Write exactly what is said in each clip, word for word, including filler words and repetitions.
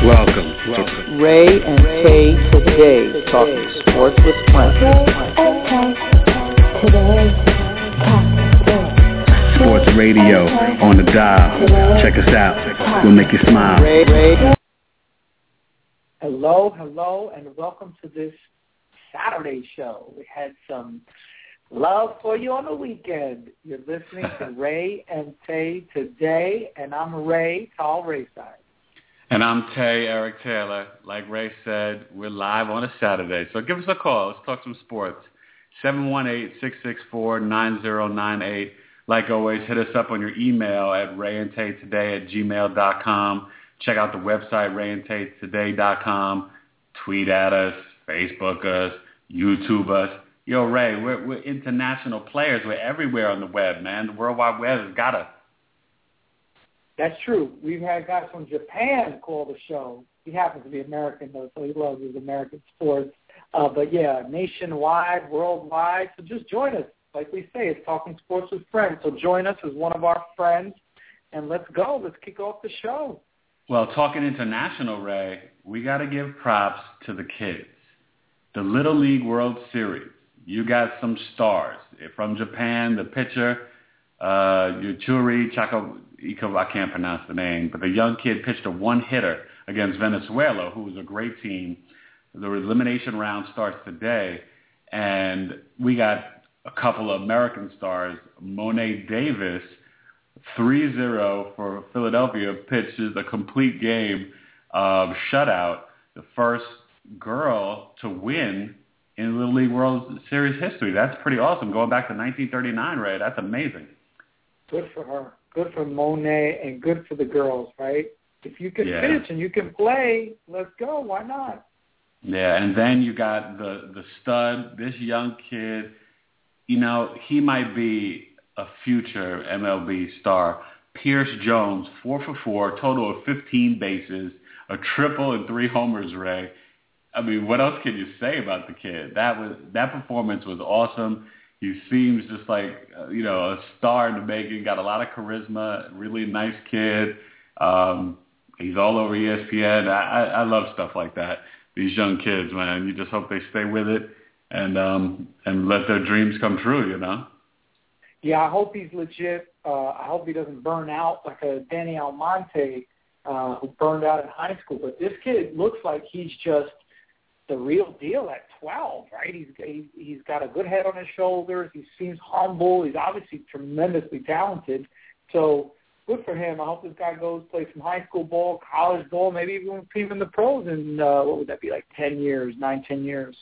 Welcome, welcome. Ray and Tay today, talking sports with friends. Ray and Tay today, talking sports. Sports radio on the dial. Check us out. We'll make you smile. Ray, Ray. Hello, hello, and welcome to this Saturday show. We had some love for you on the weekend. You're listening to Ray and Tay today, and I'm Ray, Tall Rayside. And I'm Tay, Eric Taylor. Like Ray said, we're live on a Saturday. So give us a call. Let's talk some sports. seven one eight, six six four, nine zero nine eight. Like always, hit us up on your email at rayandtaytoday at gmail dot com. Check out the website, rayandtaytoday dot com. Tweet at us, Facebook us, YouTube us. Yo, Ray, we're, we're international players. We're everywhere on the web, man. The World Wide Web has got us. That's true. We've had guys from Japan call the show. He happens to be American, though, so he loves his American sports. Uh, but, yeah, nationwide, worldwide. So just join us. Like we say, it's Talking Sports with Friends. So join us as one of our friends, and let's go. Let's kick off the show. Well, talking international, Ray, we got to give props to the kids. The Little League World Series. You got some stars. From Japan, the pitcher, uh, Yujiro Chako. I can't pronounce the name, but the young kid pitched a one-hitter against Venezuela, who was a great team. The elimination round starts today, and we got a couple of American stars. Monet Davis, three zero for Philadelphia, pitches a complete game of shutout, the first girl to win in Little League World Series history. That's pretty awesome. Going back to nineteen thirty-nine, Ray, that's amazing. Good for her. Good for Monet and good for the girls, right? If you can yeah. pitch and you can play, let's go. Why not? Yeah, and then you got the, the stud, this young kid. You know, he might be a future M L B star. Pierce Jones, four for four, total of fifteen bases, a triple and three homers, Ray. I mean, what else can you say about the kid? That was that performance was awesome. He seems just like, uh, you know, a star in the making, got a lot of charisma, really nice kid. Um, he's all over E S P N. I, I, I love stuff like that. These young kids, man, you just hope they stay with it and um, and let their dreams come true, you know? Yeah, I hope he's legit. Uh, I hope he doesn't burn out like a Danny Almonte uh, who burned out in high school. But this kid looks like he's just the real deal at twelve, right? He's he, he's got a good head on his shoulders. He seems humble. He's obviously tremendously talented. So good for him. I hope this guy goes play some high school ball, college ball, maybe even even the pros in uh, what would that be, like ten years, nine, ten years.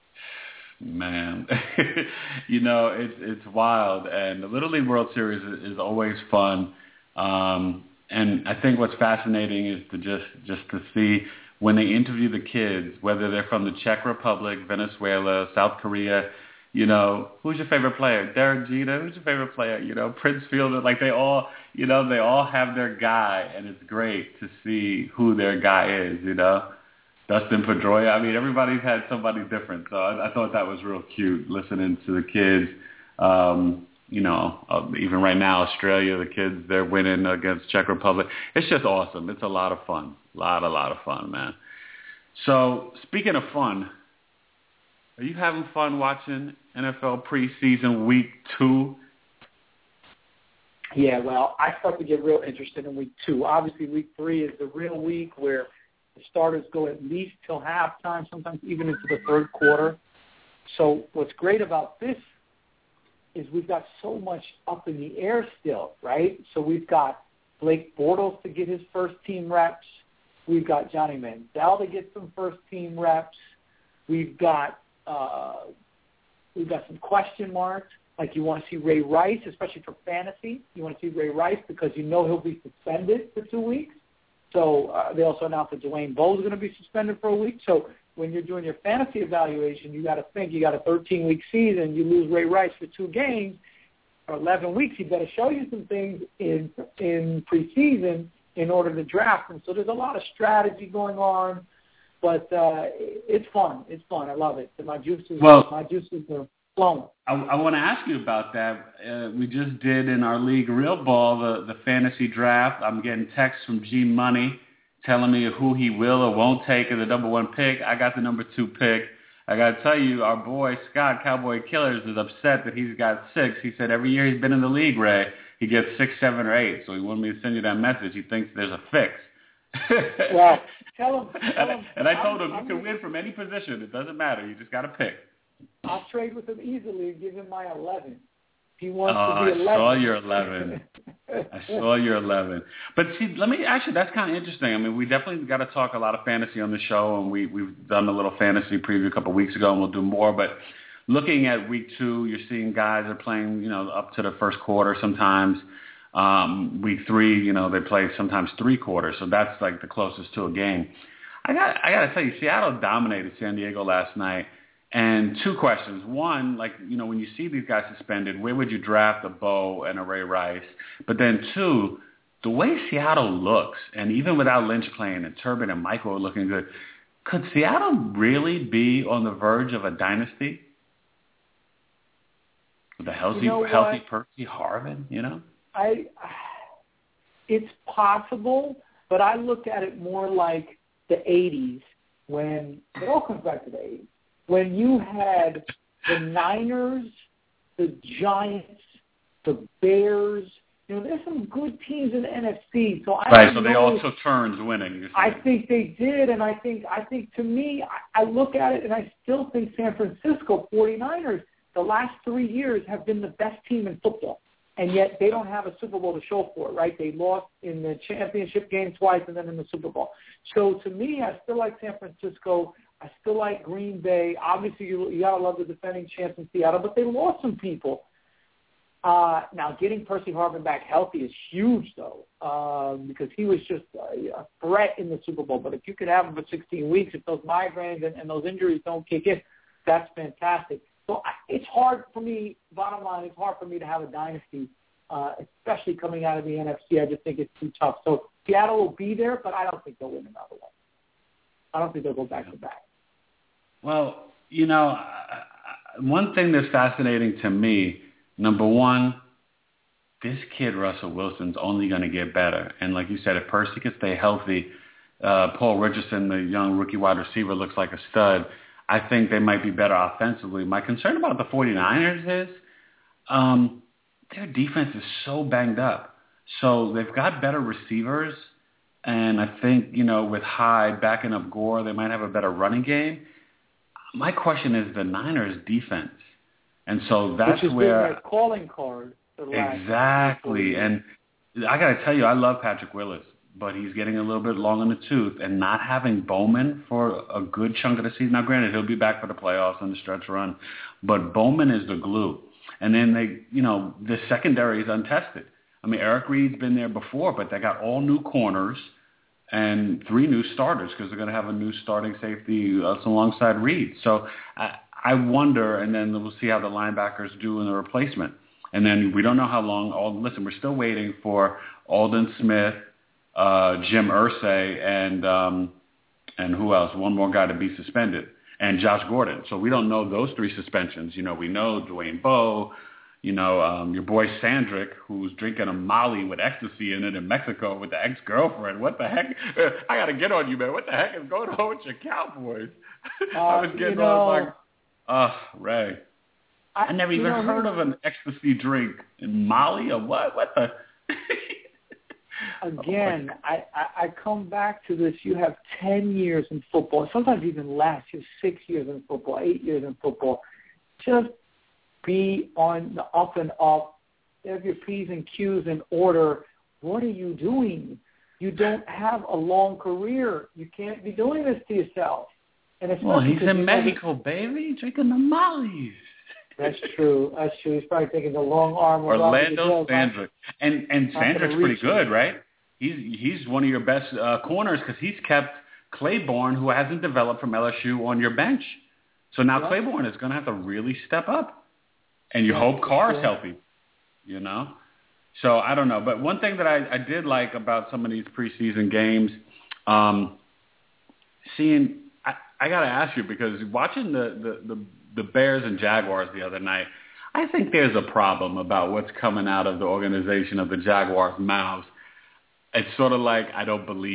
Man, you know, it's it's wild, and the Little League World Series is, is always fun. Um, and I think what's fascinating is to just just to see when they interview the kids, whether they're from the Czech Republic, Venezuela, South Korea, you know, who's your favorite player? Derek Jeter, who's your favorite player? You know, Prince Fielder, like they all, you know, they all have their guy, and it's great to see who their guy is, you know. Dustin Pedroia, I mean, everybody's had somebody different, so I, I thought that was real cute, listening to the kids. Um, you know, uh, even right now, Australia, the kids, they're winning against Czech Republic. It's just awesome. It's a lot of fun. A lot, a lot of fun, man. So, speaking of fun, are you having fun watching N F L preseason week two? Yeah, well, I start to get real interested in week two. Obviously, week three is the real week where the starters go at least till halftime, sometimes even into the third quarter. So what's great about this is we've got so much up in the air still, right? So we've got Blake Bortles to get his first team reps. We've got Johnny Manziel to get some first team reps. We've got uh, we've got some question marks. Like you want to see Ray Rice, especially for fantasy. You want to see Ray Rice because you know he'll be suspended for two weeks. So uh, they also announced that Dwayne Bowe is going to be suspended for a week. So when you're doing your fantasy evaluation, you got to think you got a thirteen-week season. You lose Ray Rice for two games or eleven weeks. You better show you some things in in preseason in order to draft them. So there's a lot of strategy going on, but uh, it's fun. It's fun. I love it. My juices, well, my juices are flowing. I, I want to ask you about that. Uh, we just did in our league, Real Ball, the, the fantasy draft. I'm getting texts from G Money telling me who he will or won't take as the number one pick. I got the number two pick. I got to tell you, our boy Scott, Cowboy Killers, is upset that he's got six. He said every year he's been in the league, Ray, he gets six, seven, or eight. So he wanted me to send you that message. He thinks there's a fix. Well, tell him. Tell him and I told him, I'm, you can I'm, win from any position. It doesn't matter. You just got to pick. I'll trade with him easily and give him my eleven. He wants oh, to be eleven. I saw your eleven. I saw your eleven. But see, let me actually, that's kind of interesting. I mean, we definitely got to talk a lot of fantasy on the show, and we, we've done a little fantasy preview a couple of weeks ago, and we'll do more. But looking at week two, you're seeing guys are playing, you know, up to the first quarter sometimes. Um, week three, you know, they play sometimes three quarters, so that's like the closest to a game. I got, I got to tell you, Seattle dominated San Diego last night. And two questions. One, like, you know, when you see these guys suspended, where would you draft a Bo and a Ray Rice? But then two, the way Seattle looks, and even without Lynch playing and Turbin and Michael looking good, could Seattle really be on the verge of a dynasty? With a healthy, you know healthy Percy Harvin, you know? I, it's possible, but I look at it more like the eighties when, it all comes back to the eighties. When you had the Niners, the Giants, the Bears, you know, there's some good teams in the N F C. So I right, so know, they all took turns winning. I think they did, and I think, I think to me, I, I look at it, and I still think San Francisco forty-niners, the last three years have been the best team in football, and yet they don't have a Super Bowl to show for it, right? They lost in the championship game twice and then in the Super Bowl. So to me, I still like San Francisco. I still like Green Bay. Obviously, you, you got to love the defending champs in Seattle, but they lost some people. Uh, now, getting Percy Harvin back healthy is huge, though, uh, because he was just a, a threat in the Super Bowl. But if you could have him for sixteen weeks, if those migraines and, and those injuries don't kick in, that's fantastic. So I, it's hard for me, bottom line, it's hard for me to have a dynasty, uh, especially coming out of the N F C. I just think it's too tough. So Seattle will be there, but I don't think they'll win another one. I don't think they'll go back to back. Well, you know, one thing that's fascinating to me, number one, this kid, Russell Wilson's only going to get better. And like you said, if Percy can stay healthy, uh, Paul Richardson, the young rookie wide receiver, looks like a stud. I think they might be better offensively. My concern about the forty-niners is um, their defense is so banged up. So they've got better receivers. And I think, you know, with Hyde backing up Gore, they might have a better running game. My question is the Niners' defense. And so that's Which is where... their calling card. Exactly. And I got to tell you, I love Patrick Willis, but he's getting a little bit long in the tooth. And not having Bowman for a good chunk of the season. Now, granted, he'll be back for the playoffs and the stretch run. But Bowman is the glue. And then they, you know, the secondary is untested. I mean, Eric Reed's been there before, but they got all new corners and three new starters because they're going to have a new starting safety uh, alongside Reed. So I, I wonder, and then we'll see how the linebackers do in the replacement. And then we don't know how long. All, listen, we're still waiting for Aldon Smith, uh, Jim Irsay, and um, and who else? One more guy to be suspended, and Josh Gordon. So we don't know those three suspensions. You know, we know Dwayne Bowe. You know, um, your boy Sandrick, who's drinking a Molly with ecstasy in it in Mexico with the ex-girlfriend. What the heck? I got to get on you, man. What the heck is going on with your Cowboys? Uh, I was getting you know, on like, oh, Ray. I, I never even know, heard of an ecstasy drink in Molly or what? What the? Again, oh I, I, I come back to this. You have ten years in football, sometimes even less. You have six years in football, eight years in football. Just be on the up and up. Have your P's and Q's in order. What are you doing? You don't have a long career. You can't be doing this to yourself. And it's well, he's in Mexico, baby, drinking the Mollies. That's true. That's true. He's probably taking the long arm. Orlando Sandrick. And and Sandrick's pretty good, right? He's he's one of your best uh, corners because he's kept Claiborne, who hasn't developed from L S U, on your bench. So now yeah. Claiborne is going to have to really step up. And you yeah, hope Carr's yeah. healthy, you know? So I don't know. But one thing that I, I did like about some of these preseason games, um, seeing I, I got to ask you, because watching the, the, the, the Bears and Jaguars the other night, I think there's a problem about what's coming out of the organization of the Jaguars' mouths. It's sort of like, I don't believe you.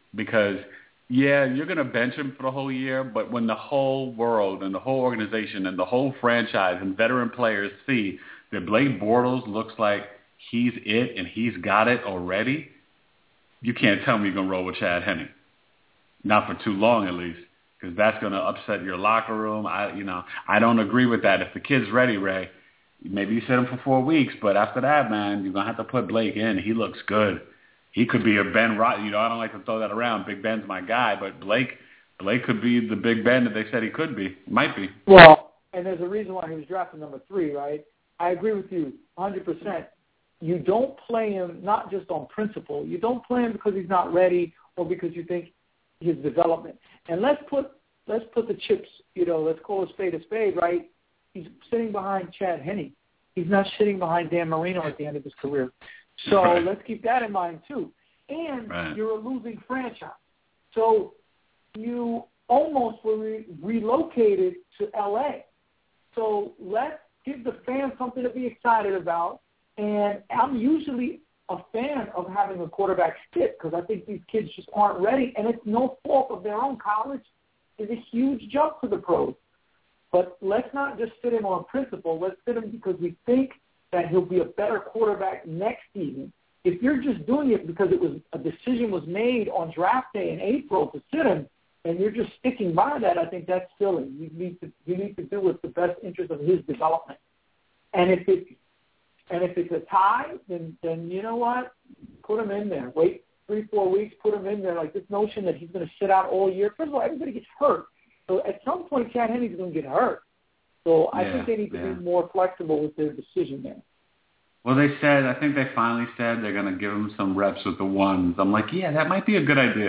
because, yeah, you're going to bench him for the whole year, but when the whole world and the whole organization and the whole franchise and veteran players see that Blake Bortles looks like he's it and he's got it already, you can't tell me you're going to roll with Chad Henne. Not for too long, at least, because that's going to upset your locker room. I, you know, I don't agree with that. If the kid's ready, Ray, maybe you sit him for four weeks, but after that, man, you're going to have to put Blake in. He looks good. He could be a Ben Rot. You know, I don't like to throw that around. Big Ben's my guy, but Blake, Blake could be the Big Ben that they said he could be. Might be. Well, and there's a reason why he was drafted number three, right? I agree with you one hundred percent. You don't play him not just on principle. You don't play him because he's not ready or because you think his development. And let's put let's put the chips, you know, let's call a spade a spade, right? He's sitting behind Chad Henne. He's not sitting behind Dan Marino at the end of his career. So right. Let's keep that in mind, too. And right. You're a losing franchise. So you almost were re- relocated to L A. So let's give the fans something to be excited about. And I'm usually a fan of having a quarterback sit because I think these kids just aren't ready. And it's no fault of their own. College is a huge jump to the pros. But let's not just sit him on principle. Let's sit him because we think that he'll be a better quarterback next season. If you're just doing it because it was a decision was made on draft day in April to sit him, and you're just sticking by that, I think that's silly. You need to you need to do what's the best interest of his development. And if it and if it's a tie, then then you know what? Put him in there. Wait three four weeks. Put him in there. Like this notion that he's going to sit out all year. First of all, everybody gets hurt. So at some point, Chad Henne's going to get hurt. So I yeah, think they need to yeah. be more flexible with their decision there. Well, they said, I think they finally said they're going to give him some reps with the ones. I'm like, yeah, that might be a good idea.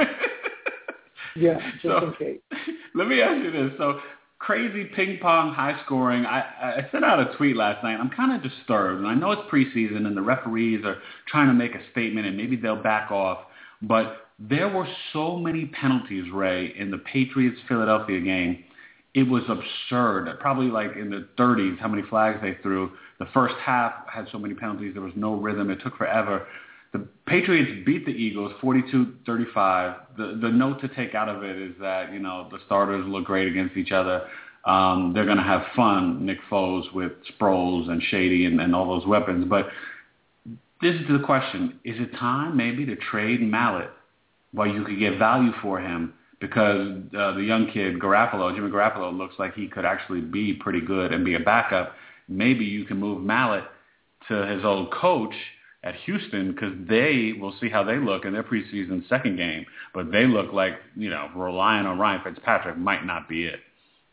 yeah, just so, in case. Let me ask you this. So crazy ping pong, high scoring. I, I sent out a tweet last night. I'm kind of disturbed. And I know it's preseason and the referees are trying to make a statement and maybe they'll back off. But there were so many penalties, Ray, in the Patriots-Philadelphia game. It was absurd. Probably like in the thirties, how many flags they threw. The first half had so many penalties. There was no rhythm. It took forever. The Patriots beat the Eagles forty-two thirty-five. The the note to take out of it is that, you know, the starters look great against each other. Um, they're going to have fun, Nick Foles, with Sproles and Shady and, and all those weapons. But this is the question. Is it time maybe to trade Mallett while you could get value for him? Because uh, the young kid, Garoppolo, Jimmy Garoppolo, looks like he could actually be pretty good and be a backup. Maybe you can move Mallett to his old coach at Houston because they will see how they look in their preseason second game. But they look like, you know, relying on Ryan Fitzpatrick might not be it.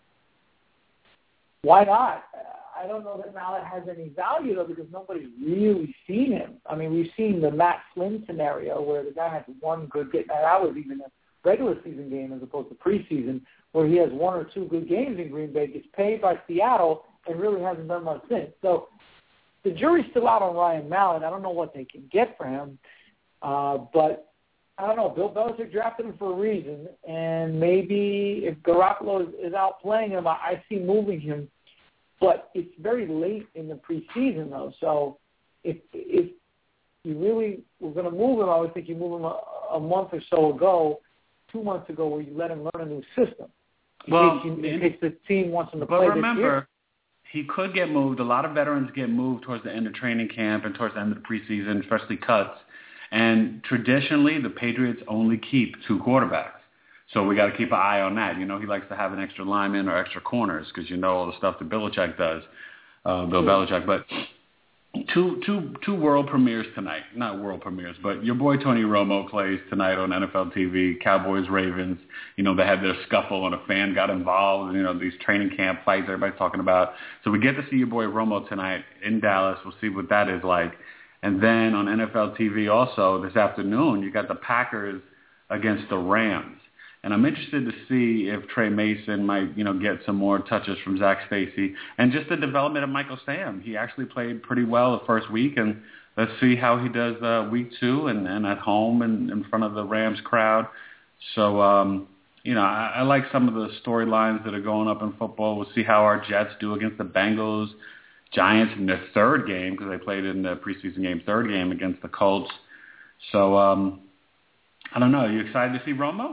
Why not? I don't know that Mallett has any value, though, because nobody's really seen him. I mean, we've seen the Matt Flynn scenario where the guy has one good game. And that was even a regular season game as opposed to preseason, where he has one or two good games in Green Bay, gets paid by Seattle, and really hasn't done much since. So the jury's still out on Ryan Mallett. I don't know what they can get for him, uh, but I don't know. Bill Belichick drafted him for a reason, and maybe if Garoppolo is, is out playing him, I, I see moving him. But it's very late in the preseason, though. So if if you really were going to move him, I would think you move him a, a month or so ago, two months ago, where you let him learn a new system. In well, case, you, in case the team wants him to but play remember, this year. He could get moved. A lot of veterans get moved towards the end of training camp and towards the end of the preseason, especially cuts. And traditionally, the Patriots only keep two quarterbacks. So we got to keep an eye on that. You know, he likes to have an extra lineman or extra corners because you know all the stuff that Belichick does, uh, Bill Belichick. But two, two, two world premieres tonight. Not world premieres, but your boy Tony Romo plays tonight on N F L T V. Cowboys, Ravens. You know, they had their scuffle and a fan got involved. You know, these training camp fights everybody's talking about. So we get to see your boy Romo tonight in Dallas. We'll see what that is like. And then on N F L T V also this afternoon, you got the Packers against the Rams. And I'm interested to see if Trey Mason might, you know, get some more touches from Zach Stacy and just the development of Michael Sam. He actually played pretty well the first week, and let's see how he does uh, week two and, and at home and in front of the Rams crowd. So, um, you know, I, I like some of the storylines that are going up in football. We'll see how our Jets do against the Bengals, Giants in their third game because they played in the preseason game, third game against the Colts. So, um I don't know. Are you excited to see Romo?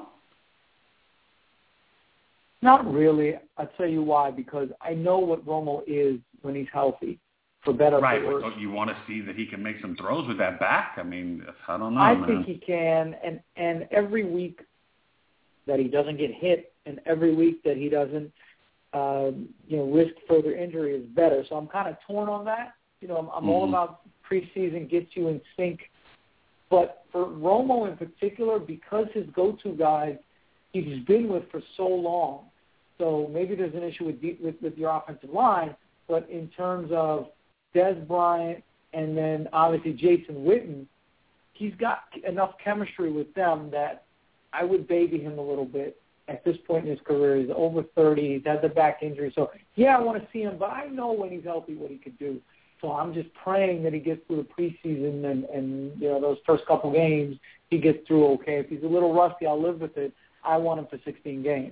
Not really. I'll tell you why, because I know what Romo is when he's healthy, for better right, or worse. Right, but you want to see that he can make some throws with that back? I mean, I don't know, I man. think he can, and, and every week that he doesn't get hit and every week that he doesn't, um, you know, risk further injury is better. So I'm kind of torn on that. You know, I'm, I'm mm-hmm. all about preseason gets you in sync. But for Romo in particular, because his go-to guys he's been with for so long, so maybe there's an issue with, with, with your offensive line, but in terms of Dez Bryant and then obviously Jason Witten, he's got enough chemistry with them that I would baby him a little bit at this point in his career. He's over thirty. He's had the back injury. So, yeah, I want to see him, but I know when he's healthy what he could do. So I'm just praying that he gets through the preseason and, and you know, those first couple games, he gets through okay. If he's a little rusty, I'll live with it. I want him for sixteen games.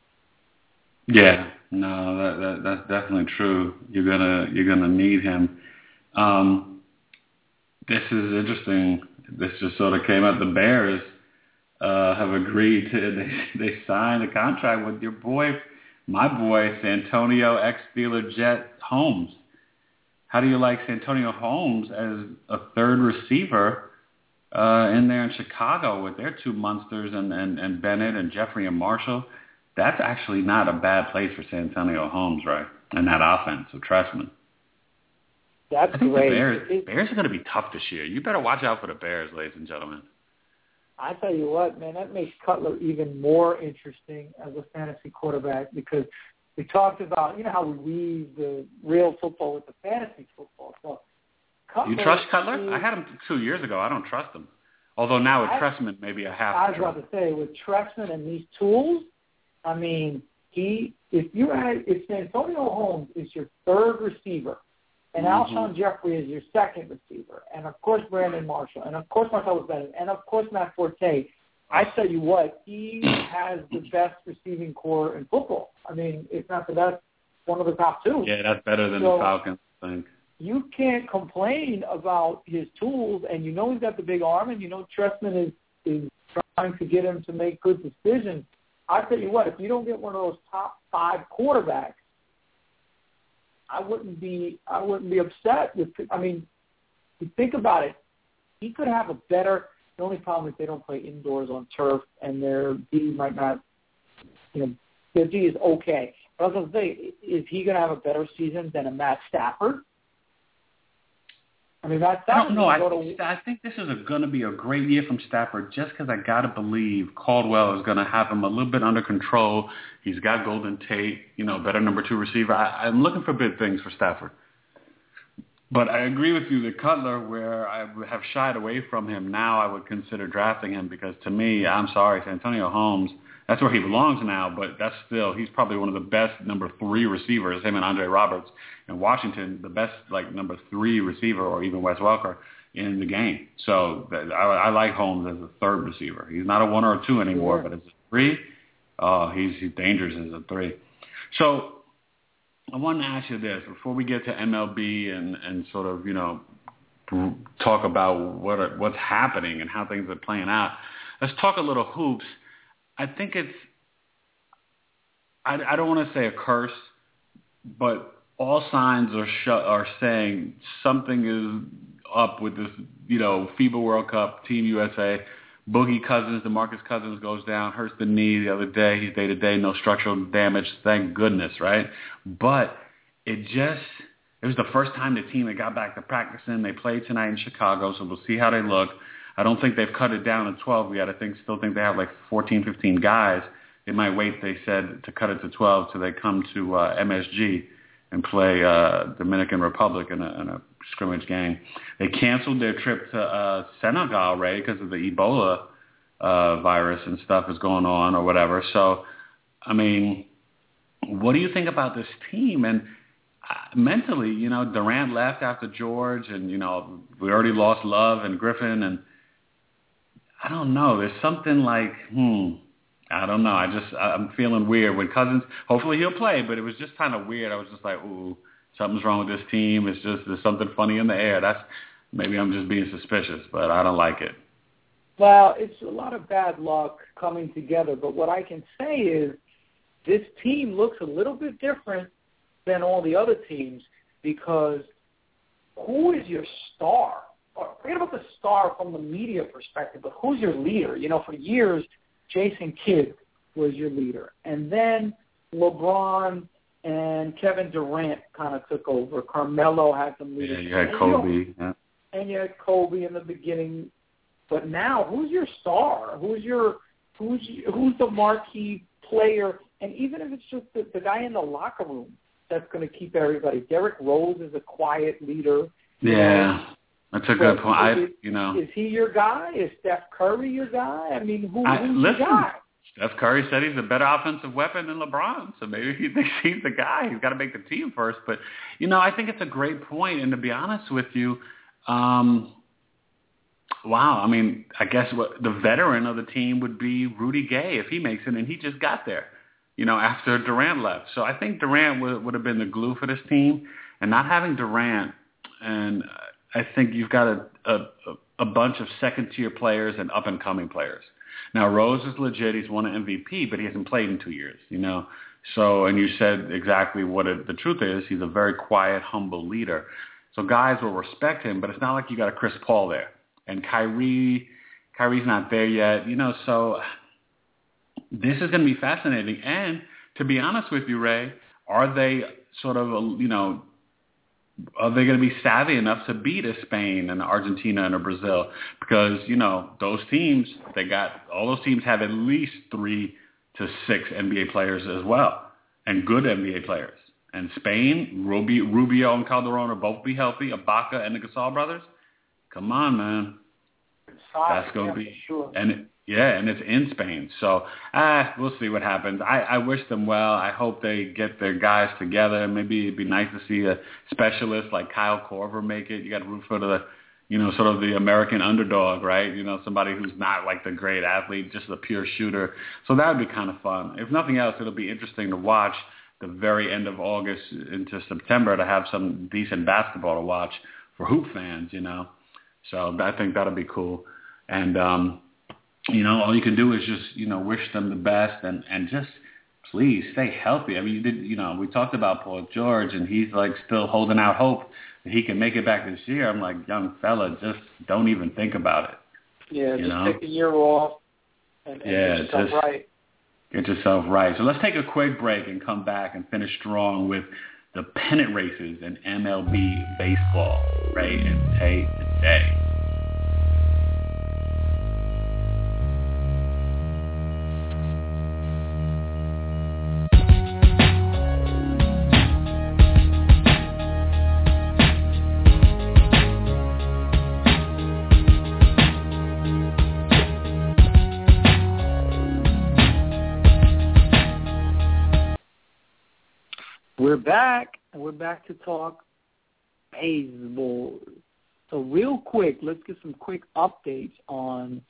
Yeah, no, that, that that's definitely true. You're gonna you're gonna need him. Um, this is interesting. This just sort of came out. The Bears uh, have agreed to they they signed a contract with your boy, my boy, Santonio ex-Steeler Jet Holmes. How do you like Santonio Holmes as a third receiver uh, in there in Chicago with their two monsters and, and, and Bennett and Jeffrey and Marshall? That's actually not a bad place for Santonio Holmes, right? And that offense of Trestman. That's I think great. The Bears, Bears are going to be tough this year. You better watch out for the Bears, ladies and gentlemen. I tell you what, man, that makes Cutler even more interesting as a fantasy quarterback because we talked about, you know, how we weave the real football with the fantasy football. So Cutler, you trust Cutler? He, I had him two years ago. I don't trust him. Although now with I, Trestman, maybe a half. I was about to say, with Trestman and these tools, I mean, he if you had if Santonio Holmes is your third receiver, and mm-hmm. Alshon Jeffrey is your second receiver, and of course Brandon Marshall, and of course Marcellus Bennett, and of course Matt Forte, I tell you what, he has the best receiving core in football. I mean, if not the best, one of the top two. Yeah, that's better than so the Falcons, I think. You can't complain about his tools, and you know he's got the big arm, and you know Trestman is, is trying to get him to make good decisions. I tell you what, if you don't get one of those top five quarterbacks, I wouldn't be I wouldn't be upset with. I mean, you think about it, he could have a better. The only problem is they don't play indoors on turf, and their D might not. You know, their D is okay. But I was going to say, is he going to have a better season than a Matt Stafford? I mean, Matt Stafford. I don't know. I, to, I think this is going to be a great year from Stafford, just because I got to believe Caldwell is going to have him a little bit under control. He's got Golden Tate, you know, better number two receiver. I, I'm looking for big things for Stafford. But I agree with you that Cutler, where I have shied away from him, now I would consider drafting him because to me, I'm sorry, Santonio Holmes, that's where he belongs now, but that's still, he's probably one of the best number three receivers, him and Andre Roberts in Washington, the best like number three receiver or even Wes Welker in the game. So I, I like Holmes as a third receiver. He's not a one or a two anymore, yeah. but as a three, uh, he's, he's dangerous as a three. So I want to ask you this before we get to M L B and, and sort of, you know, talk about what are, what's happening and how things are playing out. Let's talk a little hoops. I think it's, I, I don't want to say a curse, but all signs are sh- are saying something is up with this, you know, FIBA World Cup, Team U S A. Boogie Cousins, DeMarcus Cousins goes down, hurts the knee the other day. He's day-to-day, no structural damage, thank goodness, right? But it just, it was the first time the team had got back to practicing. They played tonight in Chicago, so we'll see how they look. I don't think they've cut it down to twelve yet. I think still think they have like fourteen, fifteen guys. They might wait, they said, to cut it to twelve till they come to uh, M S G and play uh, Dominican Republic in a, in a scrimmage game. They canceled their trip to uh, Senegal, Ray, because of the Ebola uh, virus and stuff is going on or whatever. So, I mean, what do you think about this team? And uh, mentally, you know, Durant left after George, and, you know, we already lost Love and Griffin, and I don't know. There's something like, hmm, I don't know. I just, I'm feeling weird when Cousins, hopefully he'll play, but it was just kind of weird. I was just like, ooh, something's wrong with this team. It's just, there's something funny in the air. That's, maybe I'm just being suspicious, but I don't like it. Well, it's a lot of bad luck coming together, but what I can say is this team looks a little bit different than all the other teams because who is your star? Or forget about the star from the media perspective, but who's your leader? You know, for years, Jason Kidd was your leader. And then LeBron and Kevin Durant kind of took over. Carmelo had some leadership. Yeah, you had Kobe. You know, yeah. And you had Kobe in the beginning. But now, who's your star? Who's your who's who's the marquee player? And even if it's just the, the guy in the locker room that's going to keep everybody. Derrick Rose is a quiet leader. Yeah, know? That's a good point. I, you know, is he your guy? Is Steph Curry your guy? I mean, who, I, who's listen, your guy? Steph Curry said he's a better offensive weapon than LeBron, so maybe he thinks he's the guy. He's got to make the team first. But, you know, I think it's a great point. And to be honest with you, um, wow, I mean, I guess what the veteran of the team would be Rudy Gay if he makes it, and he just got there, you know, after Durant left. So I think Durant would, would have been the glue for this team. And not having Durant, and I think you've got a, a, a bunch of second-tier players and up-and-coming players. Now, Rose is legit. He's won an M V P, but he hasn't played in two years, you know. So, and you said exactly what it, the truth is. He's a very quiet, humble leader. So guys will respect him, but it's not like you got a Chris Paul there. And Kyrie, Kyrie's not there yet, you know. So this is going to be fascinating. And to be honest with you, Ray, are they sort of, you know, are they going to be savvy enough to beat a Spain and Argentina and a Brazil? Because, you know, those teams, they got, all those teams have at least three to six N B A players as well, and good N B A players. And Spain, Rubio, Rubio and Calderon will both be healthy, Ibaka and the Gasol brothers. Come on, man. That's going to be, sure. and it, yeah, and it's in Spain. So, ah, we'll see what happens. I, I wish them well. I hope they get their guys together. Maybe it'd be nice to see a specialist like Kyle Korver make it. You got to root for the, you know, sort of the American underdog, right? You know, somebody who's not like the great athlete, just a pure shooter. So that would be kind of fun. If nothing else, it'll be interesting to watch the very end of August into September to have some decent basketball to watch for hoop fans, you know. So I think that'll be cool. And, um, you know, all you can do is just, you know, wish them the best and, and just please stay healthy. I mean, you did, you know, we talked about Paul George and he's like still holding out hope that he can make it back this year. I'm like, young fella, just don't even think about it. Yeah, you just know? take a year off and, and yeah, get yourself just right. Get yourself right. So let's take a quick break and come back and finish strong with the pennant races in M L B baseball. Ray and Tay today. We're back, and we're back to talk baseball. So real quick, let's get some quick updates on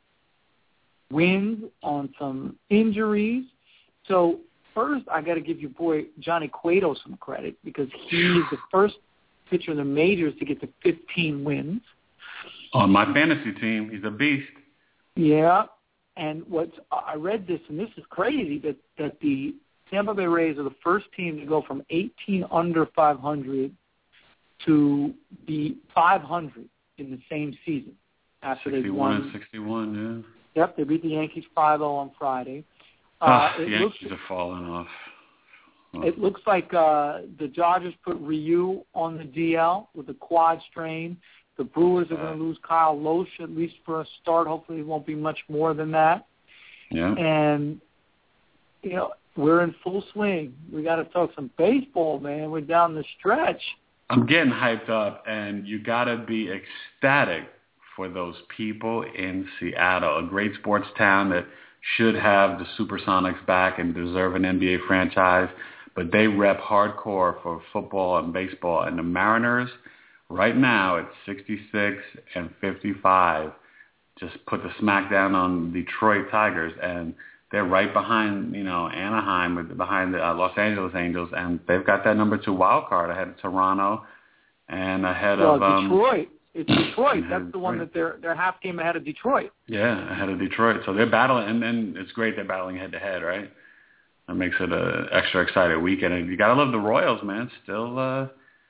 wins, on some injuries. So first, I got to give your boy Johnny Cueto some credit because he is the first pitcher in the majors to get to fifteen wins. On my fantasy team, he's a beast. Yeah, and what's I read this, and this is crazy, that, that the Tampa Bay Rays are the first team to go from eighteen under five hundred to be five hundred in the same season after they won. sixty-one, yeah. Yep, they beat the Yankees five oh on Friday. Uh, uh, the it Yankees looks, are falling off. Oh. It looks like uh, the Dodgers put Ryu on the D L with a quad strain. The Brewers are going to lose Kyle Loesch, at least for a start. Hopefully it won't be much more than that. Yeah. And, you know, we're in full swing. We got to talk some baseball, man. We're down the stretch. I'm getting hyped up, and you got to be ecstatic for those people in Seattle, a great sports town that should have the Supersonics back and deserve an N B A franchise, but they rep hardcore for football and baseball. And the Mariners, right now, at sixty-six and fifty-five, just put the smackdown on Detroit Tigers, and they're right behind, you know, Anaheim, with behind the uh, Los Angeles Angels, and they've got that number two wild card ahead of Toronto and ahead well, of um, Detroit. It's Detroit. That's the one that they're they're half game ahead of Detroit. Yeah, ahead of Detroit. So they're battling, and then it's great they're battling head to head, right? That makes it a extra exciting weekend. And you gotta love the Royals, man. Still uh,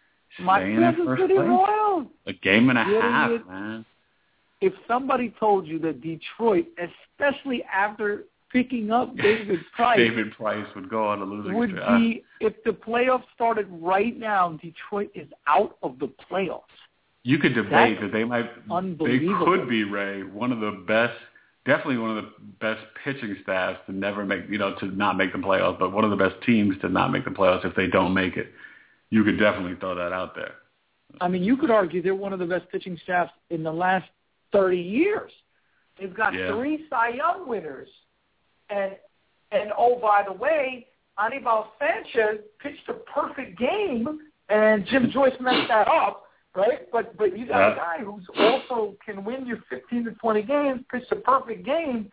My staying in Kansas first City place. Royals. A game and a Getting half, it. man. If somebody told you that Detroit, especially after picking up David Price, David Price would go on a losing would streak. be, if the playoffs started right now, Detroit is out of the playoffs. You could debate That's that they might, they unbelievable. could be, Ray, one of the best, definitely one of the best pitching staffs to never make, you know, to not make the playoffs, but one of the best teams to not make the playoffs if they don't make it. You could definitely throw that out there. I mean, you could argue they're one of the best pitching staffs in the last thirty years. They've got Yeah. three Cy Young winners. And, and oh, by the way, Anibal Sanchez pitched a perfect game, and Jim Joyce messed that up, right? But but you got Yeah. a guy who's also can win you fifteen to twenty games, pitched a perfect game,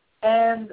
and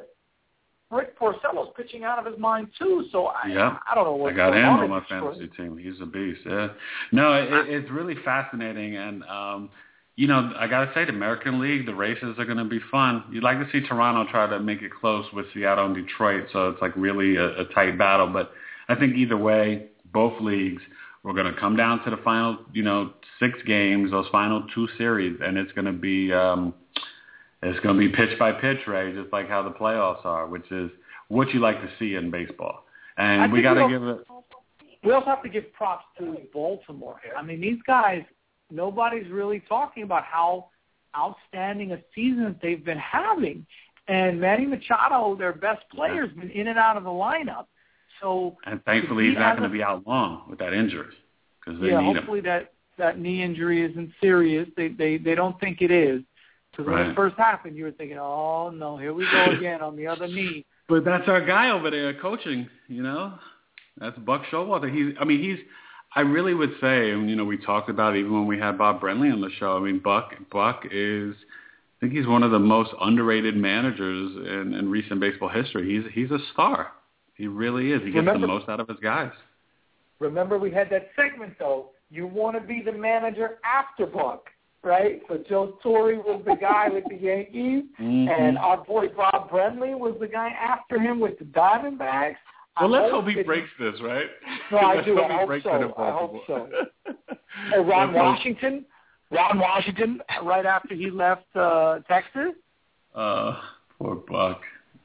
Rick Porcello's pitching out of his mind too. So I Yeah. I don't know what's I got going him on on in my Detroit. fantasy team. He's a beast, yeah. No, it, it's really fascinating, and um, you know, I got to say, the American League, the races are going to be fun. You'd like to see Toronto try to make it close with Seattle and Detroit, so it's like really a, a tight battle. But I think either way, both leagues, we're going to come down to the final, you know, six games, those final two series, and it's going to be um, it's going to be pitch by pitch, Ray, just like how the playoffs are, which is what you like to see in baseball. And I we think got to we'll- give it. We also have to give props to Baltimore. I mean, these guys, nobody's really talking about how outstanding a season they've been having. And Manny Machado, their best player, has been in and out of the lineup. So, And thankfully, he's to not be going to be out long with that injury because they yeah, need hopefully him. that, that knee injury isn't serious. They they, they don't think it is. Because when Right. it first happened, you were thinking, oh, no, here we go again on the other knee. But that's our guy over there coaching, you know. That's Buck Showalter. He's, I mean, he's, I really would say, and, you know, we talked about it even when we had Bob Brenly on the show. I mean, Buck, Buck is, I think he's one of the most underrated managers in, in recent baseball history. He's, he's a star. He really is. He gets Remember- the most out of his guys. Remember, we had that segment, though. You want to be the manager after Buck, right? So Joe Torre was the guy with the Yankees, Mm-hmm. and our boy Bob Brenly was the guy after him with the Diamondbacks. Well, I let's hope he that- breaks this, right? No, I Let's do. hope I he hope breaks so. it in I hope Baltimore. so. Oh, Ron Let's hope- Washington? Ron Washington, right after he left uh, Texas? Uh, poor Buck.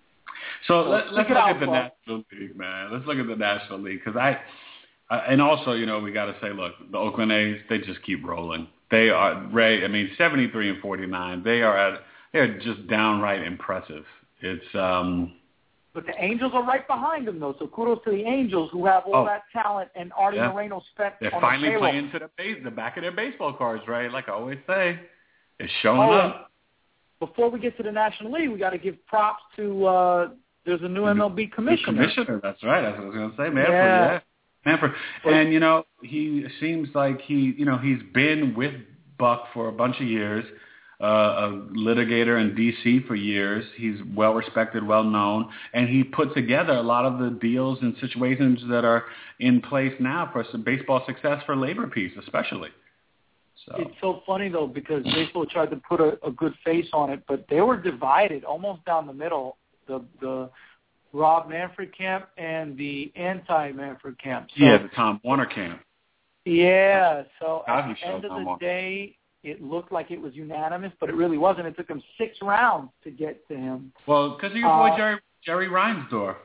So So let, let's stick it look out, at the Buck. National League, man. Let's look at the National League because I, I, and also, you know, we got to say, look, the Oakland A's, they just keep rolling. They are, Ray, I mean, seventy-three and forty-nine. They are at, they're just downright impressive. It's, um, But the Angels are right behind them, though. So kudos to the Angels who have all Oh. that talent and Artie Yeah. Moreno spent they're on finally the payroll. playing to the base, the back of their baseball cards, right? Like I always say, it's showing Oh, up. Before we get to the National League, we got to give props to uh, there's a new M L B The commissioner. commissioner, that's right. That's what I was going to say, Manfred. Yeah. Yeah, Manfred. And you know, he seems like he, you know, he's been with Buck for a bunch of years, uh, a litigator in D C for years. He's well respected, well known, and he put together a lot of the deals and situations that are in place now for some baseball success for labor peace, especially. So It's so funny, though, because baseball tried to put a, a good face on it, but they were divided almost down the middle, the the Rob Manfred camp and the anti-Manfred camp. So, yeah, the Tom Warner camp. Yeah, so How at he the showed end of Tom the Warner. day, it looked like it was unanimous, but it really wasn't. It took him six rounds to get to him. Well, because of your boy Uh, Jerry Jerry Reinsdorf.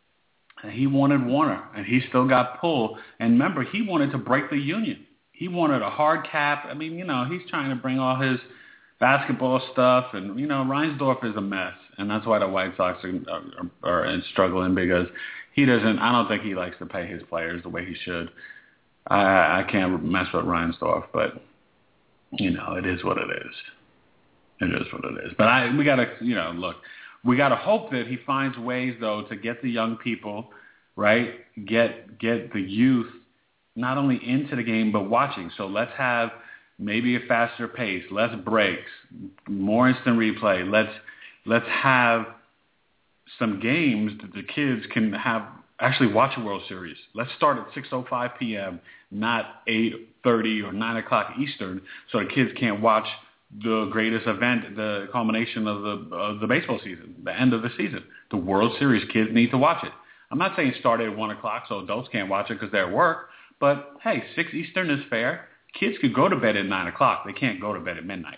He wanted Warner, and he still got pulled. And remember, he wanted to break the union. He wanted a hard cap. I mean, you know, he's trying to bring all his basketball stuff, and you know, Reinsdorf is a mess, and that's why the White Sox are, are, are struggling because he doesn't. I don't think he likes to pay his players the way he should. I, I can't mess with Reinsdorf, but you know, it is what it is. It is what it is. But I, we gotta, you know, look, we gotta hope that he finds ways though to get the young people, right? Get get the youth not only into the game but watching. So let's have maybe a faster pace, less breaks, more instant replay. Let's let's have some games that the kids can have actually watch a World Series. Let's start at six oh five p.m., not eight thirty or nine o'clock Eastern, so the kids can't watch the greatest event, the culmination of the of the baseball season, the end of the season. The World Series, kids need to watch it. I'm not saying start at one o'clock so adults can't watch it because they're at work, but, hey, six Eastern is fair. Kids could go to bed at nine o'clock. They can't go to bed at midnight.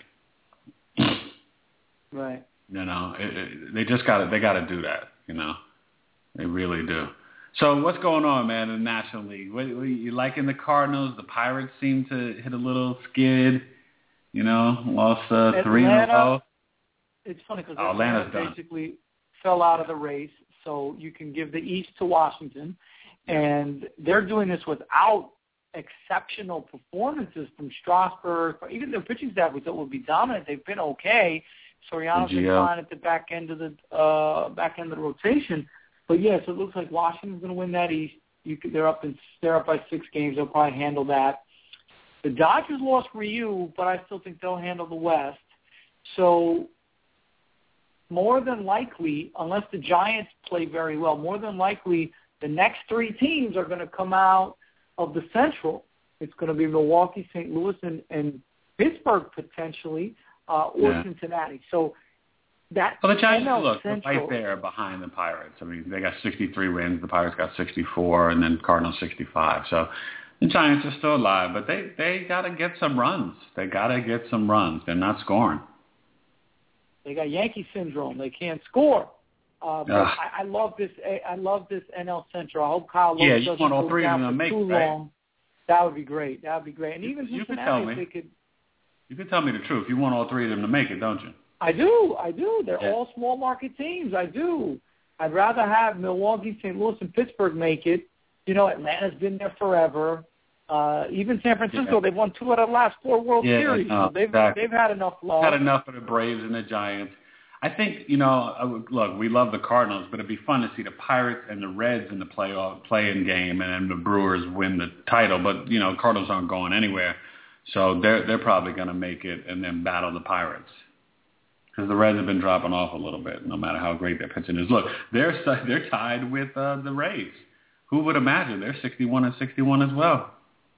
Right. You know, it, it, they just got to, they got to do that, you know. They really do. So what's going on, man, in the National League? What, what, you liking the Cardinals? The Pirates seem to hit a little skid, you know, lost uh, three in a row. It's funny because oh, Atlanta done. basically fell out of the race, so you can give the East to Washington, and they're doing this without exceptional performances from Strasburg. Even their pitching staff we thought would be dominant. They've been okay. Soriano's been fine at the back end of the uh, back end of the rotation. But yes, yeah, so it looks like Washington's going to win that East. You could, they're up in, they're up by six games. They'll probably handle that. The Dodgers lost Ryu, but I still think they'll handle the West. So more than likely, unless the Giants play very well, more than likely the next three teams are going to come out of the Central. It's going to be Milwaukee, Saint Louis, and, and Pittsburgh potentially, uh, or yeah. Cincinnati. So that well, the Giants, N L look, Central, they're right there behind the Pirates. I mean, they got sixty-three wins. The Pirates got sixty-four, and then Cardinals sixty-five. So the Giants are still alive, but they, they got to get some runs. They got to get some runs. They're not scoring. They got Yankee syndrome. They can't score. Uh, but I, I love this. I love this N L Central. I hope Kyle Lopez yeah, you doesn't want all go three down of them for to make too right? long. That would be great. That would be great. And even you Cincinnati, could tell me. if they could. You could tell me the truth. You want all three of them to make it, don't you? I do. I do. They're yeah. all small market teams. I do. I'd rather have Milwaukee, Saint Louis, and Pittsburgh make it. You know, Atlanta's been there forever. Uh, even San Francisco, yeah. they've won two out of the last four World yeah, Series. no, So they've exactly. they've had enough love. Had enough of the Braves and the Giants. I think, you know, look, we love the Cardinals, but it'd be fun to see the Pirates and the Reds in the playoff play-in game, and then the Brewers win the title. But, you know, Cardinals aren't going anywhere, so they're they're probably going to make it and then battle the Pirates. Because the Reds have been dropping off a little bit, no matter how great their pitching is. Look, they're they're tied with uh, the Rays. Who would imagine? They're sixty-one and sixty-one as well.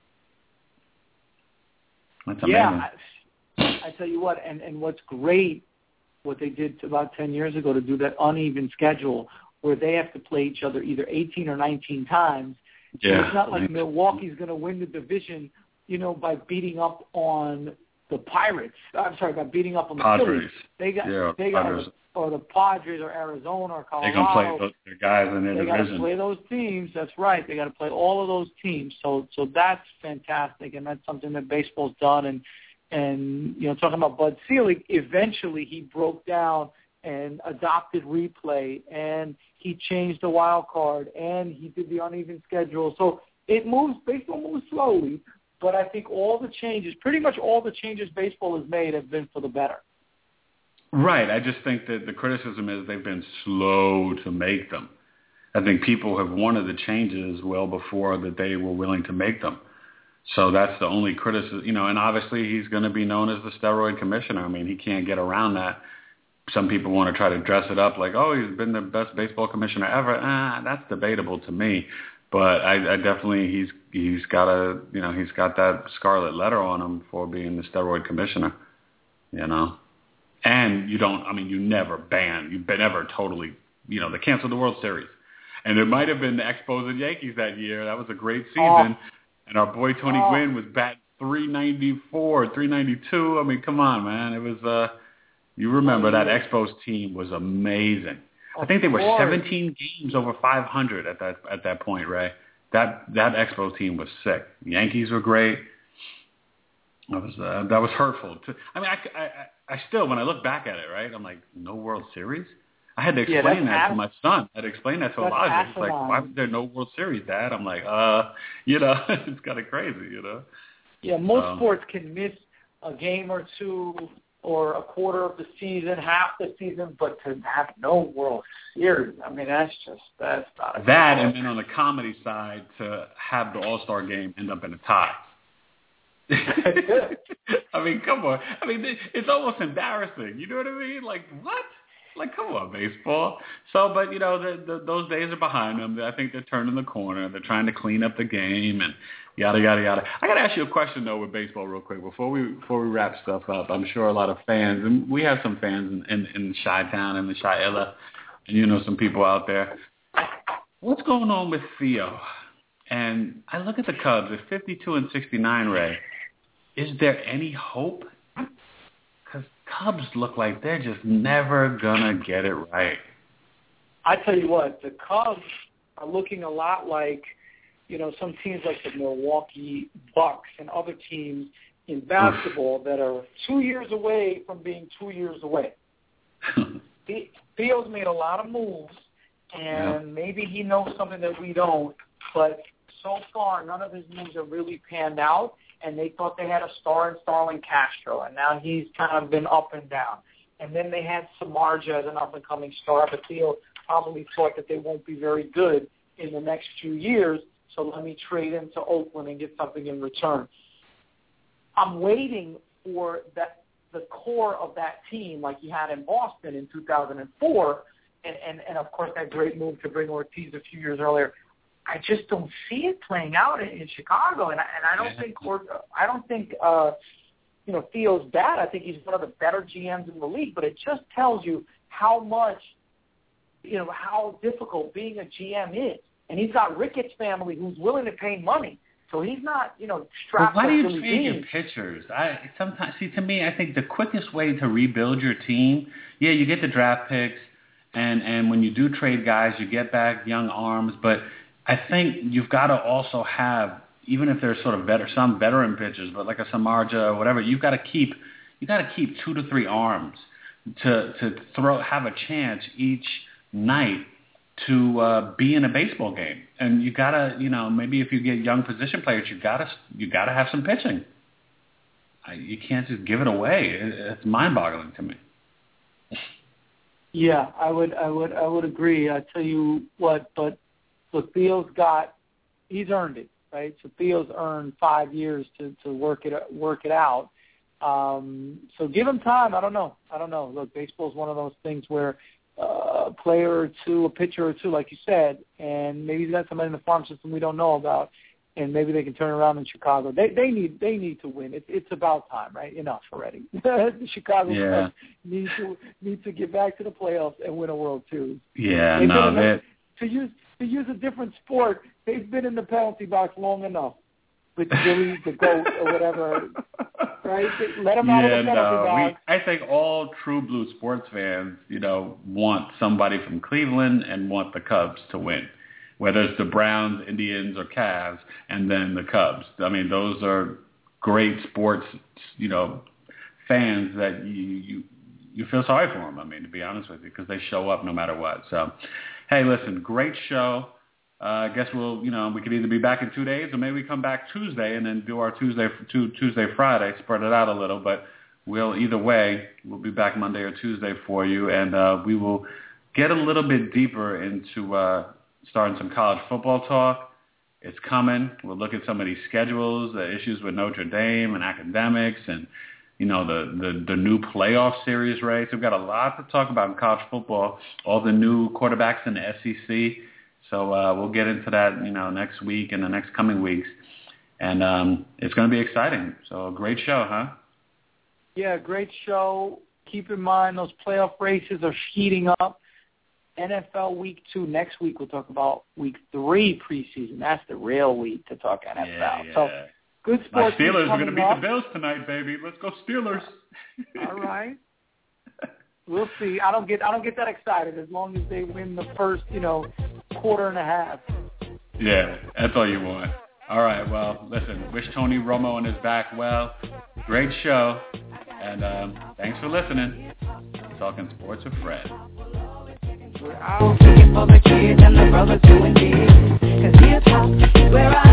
That's amazing. Yeah, I, I tell you what, and, and what's great, what they did about ten years ago to do that uneven schedule where they have to play each other either eighteen or nineteen times. Yeah. It's not like Milwaukee's going to win the division, you know, by beating up on the Pirates. I'm sorry, by beating up on the Padres. Phillies. They got, yeah, they got, Padres. or the Padres or Arizona or Colorado. They're going to play those, their guys in their they division. They got to play those teams. That's right. They got to play all of those teams. So, so that's fantastic, and that's something that baseball's done. And and you know, talking about Bud Selig, eventually he broke down and adopted replay, and he changed the wild card, and he did the uneven schedule. So it moves. Baseball moves slowly, but I think all the changes, pretty much all the changes baseball has made, have been for the better. Right. I just think that the criticism is they've been slow to make them. I think people have wanted the changes well before that they were willing to make them. So that's the only criticism, you know, and obviously he's going to be known as the steroid commissioner. I mean, he can't get around that. Some people want to try to dress it up like, oh, he's been the best baseball commissioner ever. Ah, that's debatable to me. But I, I definitely, he's he's got a, you know, he's got that scarlet letter on him for being the steroid commissioner, you know. And you don't, I mean, you never ban, you never totally, you know, they canceled the World Series. And there might have been the Expos and Yankees that year. That was a great season. Oh. And our boy Tony oh. Gwynn was batting three ninety-four, three ninety-two. I mean, come on, man. It was, uh, you remember that Expos team was amazing. I think they were seventeen games over five hundred at that at that point, Ray. That that Expos team was sick. The Yankees were great. That was uh, that was hurtful. To, I mean, I, I, I still, when I look back at it, right, I'm like, no World Series? I had to explain yeah, that ass- to my son. I had to explain that to Elijah. He's like, why was there no World Series, Dad? I'm like, uh, you know, it's kind of crazy, you know. Yeah, most um, sports can miss a game or two or a quarter of the season, half the season, but to have no World Series, I mean, that's just, that's not a That, and then on the comedy side, to have the All-Star game end up in a tie. I mean, come on. I mean, it's almost embarrassing. You know what I mean? Like, what? Like, come on, baseball. So, but, you know, the, the, those days are behind them. I think they're turning the corner. They're trying to clean up the game and yada, yada, yada. I got to ask you a question, though, with baseball real quick before we before we wrap stuff up. I'm sure a lot of fans, and we have some fans in, in, in Chi-Town and the Chi-Ella, and, you know, some people out there. What's going on with Theo? And I look at the Cubs at fifty-two and sixty-nine, Ray. Is there any hope? Because Cubs look like they're just never going to get it right. I tell you what, the Cubs are looking a lot like, you know, some teams like the Milwaukee Bucks and other teams in basketball that are two years away from being two years away. Theo's made a lot of moves, and yeah. maybe he knows something that we don't, but so far none of his moves have really panned out, and they thought they had a star in Starlin Castro, and now he's kind of been up and down. And then they had Samardzija as an up-and-coming star, but Theo probably thought that they won't be very good in the next few years, so let me trade him to Oakland and get something in return. I'm waiting for that the core of that team like he had in Boston in two thousand four, and, and, and of course that great move to bring Ortiz a few years earlier. I just don't see it playing out in, in Chicago, and I, and I don't yeah. think I don't think uh, you know Theo's bad. I think he's one of the better G Ms in the league, but it just tells you how much you know how difficult being a G M is. And he's got Ricketts' family who's willing to pay money, so he's not you know strapped. Well, why do you trade trade your pitchers? I sometimes see to me, I think the quickest way to rebuild your team, yeah, you get the draft picks, and and when you do trade guys, you get back young arms, but I think you've got to also have, even if there's sort of better, some veteran pitchers, but like a Samardzija or whatever, you've got to keep, you got to keep two to three arms to to throw, have a chance each night to uh, be in a baseball game. And you got to, you know, maybe if you get young position players, you got to, you got to have some pitching. I, you can't just give it away. It, it's mind-boggling to me. Yeah, I would, I would, I would agree. I tell you what, but. Look, Theo's got, he's earned it, right? So Theo's earned five years to, to work it work it out. Um, so give him time. I don't know. I don't know. Look, baseball is one of those things where uh, a player or two, a pitcher or two, like you said, and maybe he's got somebody in the farm system we don't know about, and maybe they can turn around in Chicago. They they need they need to win. It's it's about time, right? Enough already. The Chicago yeah. Cubs need to need to get back to the playoffs and win a World Series. Yeah, They've no, that. To use to use a different sport, they've been in the penalty box long enough with Billy, the GOAT, or whatever, right? Let them out yeah, of the penalty no, box. We, I think all true blue sports fans, you know, want somebody from Cleveland and want the Cubs to win, whether it's the Browns, Indians, or Cavs, and then the Cubs. I mean, those are great sports, you know, fans that you you, you feel sorry for them, I mean, to be honest with you, because they show up no matter what. So, hey, listen, great show. Uh, I guess we'll, you know, we could either be back in two days or maybe we come back Tuesday and then do our Tuesday, Tuesday, Friday, spread it out a little. But we'll, either way, we'll be back Monday or Tuesday for you, and uh, we will get a little bit deeper into uh, starting some college football talk. It's coming. We'll look at some of these schedules, the issues with Notre Dame and academics, and you know, the, the, the new playoff series race. We've got a lot to talk about in college football, all the new quarterbacks in the S E C. So uh, we'll get into that, you know, next week and the next coming weeks. And um, it's going to be exciting. So great show, huh? Yeah, great show. Keep in mind those playoff races are heating up. N F L week two. Next week we'll talk about week three preseason. That's the real week to talk N F L. Yeah, yeah. So good sports. My Steelers are going to beat up. the Bills tonight, baby. Let's go Steelers. All right. We'll see. I don't get I don't get that excited as long as they win the first, you know, quarter and a half. Yeah, that's all you want. All right, well, listen, wish Tony Romo and his back well. Great show. And um, thanks for listening. Talking Sports with Fred. We're out for the kids and the brothers doing this. Cause hip hop is where I